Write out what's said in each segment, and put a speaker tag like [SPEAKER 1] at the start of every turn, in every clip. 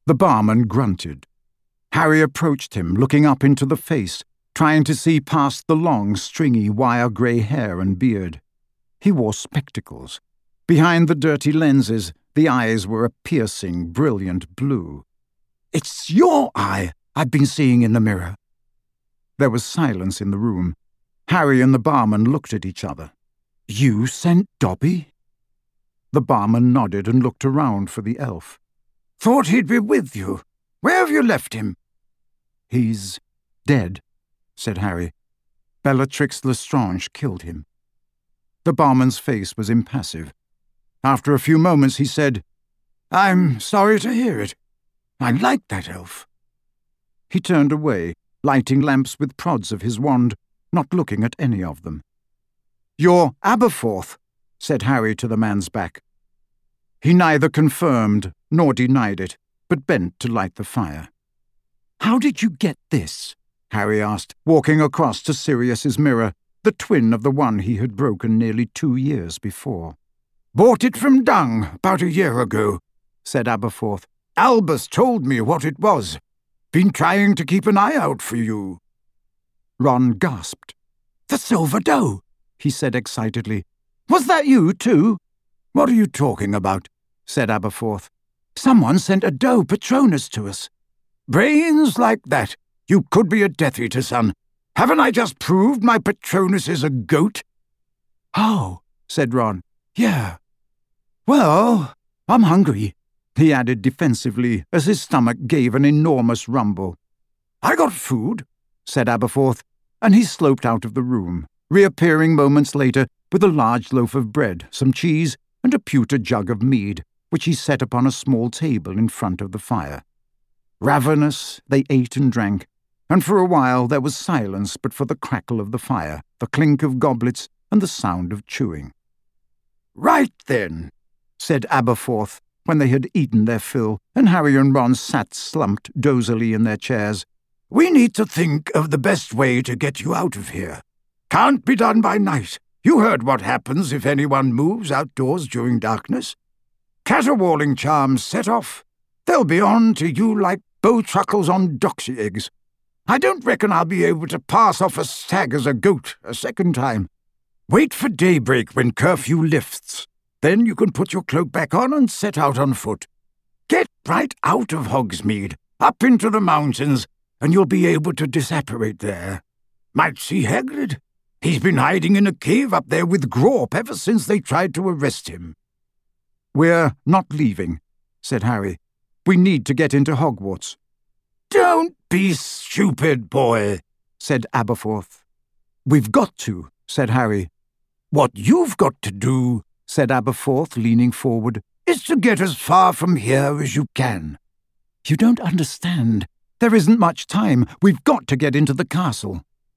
[SPEAKER 1] The barman grunted. Harry approached him, looking up into the face, trying to see past the long, stringy, wire-grey hair and beard. He wore spectacles. Behind the dirty lenses, the eyes were a piercing, brilliant blue. "It's your eye I've been seeing in the mirror." There was silence in the room. Harry and the barman looked at each other. "You sent Dobby?" The barman nodded and looked around for the elf. "Thought he'd be with you. Where have you left him?" "He's dead," said Harry. "Bellatrix Lestrange killed him." The barman's face was impassive. After a few moments he said, "I'm sorry to hear it. I like that elf." He turned away, lighting lamps with prods of his wand, not looking at any of them. "You're Aberforth," said Harry to the man's back. He neither confirmed nor denied it, but bent to light the fire. "How did you get this?" Harry asked, walking across to Sirius's mirror, the twin of the one he had broken nearly 2 years before. "Bought it from Dung about a year ago," said Aberforth. "Albus told me what it was. Been trying to keep an eye out for you." Ron gasped. "The silver doe," he said excitedly. "Was that you, too?" "What are you talking about?" said Aberforth. "Someone sent a doe Patronus to us." "Brains like that! You could be a Death Eater, son. Haven't I just proved my Patronus is a goat?" "Oh," said Ron. "Yeah. Well, I'm hungry," he added defensively as his stomach gave an enormous rumble. "I got food," said Aberforth, and he sloped out of the room, reappearing moments later with a large loaf of bread, some cheese, and a pewter jug of mead, which he set upon a small table in front of the fire. Ravenous, they ate and drank, and for a while there was silence but for the crackle of the fire, the clink of goblets, and the sound of chewing. "Right then," said Aberforth, when they had eaten their fill, and Harry and Ron sat slumped dozily in their chairs. "We need to think of the best way to get you out of here. Can't be done by night. You heard what happens if anyone moves outdoors during darkness. Caterwauling charms set off. They'll be on to you like bowtruckles on doxy eggs. I don't reckon I'll be able to pass off a stag as a goat a second time. Wait for daybreak when curfew lifts. Then you can put your cloak back on and set out on foot. Get right out of Hogsmeade, up into the mountains, and you'll be able to disapparate there. Might see Hagrid. He's been hiding in a cave up there with Grawp ever since they tried to arrest him." "We're not leaving," said Harry. "We need to get into Hogwarts." "Don't be stupid, boy," said Aberforth. "We've got to," said Harry. "What you've got to do," said Aberforth, leaning forward, "is to get as far from here as you can." "You don't understand. There isn't much time. We've got to get into the castle.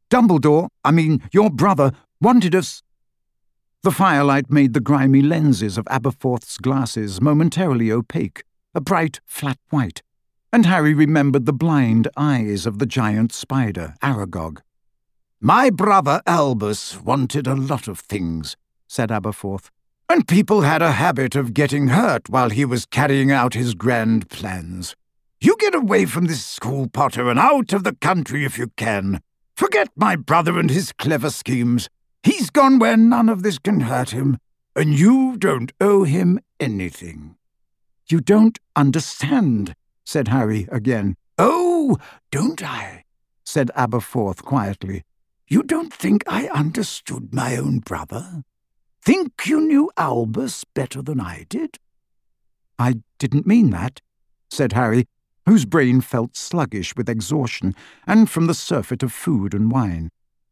[SPEAKER 1] Your brother, wanted us—" The firelight made the grimy lenses of Aberforth's glasses momentarily opaque, a bright, flat white, and Harry remembered the blind eyes of the giant spider, Aragog. "My brother Albus wanted a lot of things," said Aberforth, "and people had a habit of getting hurt while he was carrying out his grand plans. You get away from this school, Potter, and out of the country if you can. Forget my brother and his clever schemes. He's gone where none of this can hurt him, and you don't owe him anything." "You don't understand," said Harry again. "Oh, don't I?" said Aberforth quietly. "You don't think I understood my own brother? Think you knew Albus better than I did?" "I didn't mean that," said Harry, whose brain felt sluggish with exhaustion and from the surfeit of food and wine.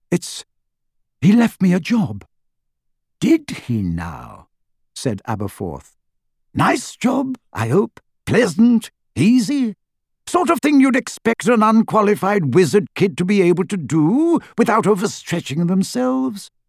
[SPEAKER 1] He left me a job." "Did he now?" said Aberforth. "Nice job, I hope. Pleasant, easy. Sort of thing you'd expect an unqualified wizard kid to be able to do without overstretching themselves."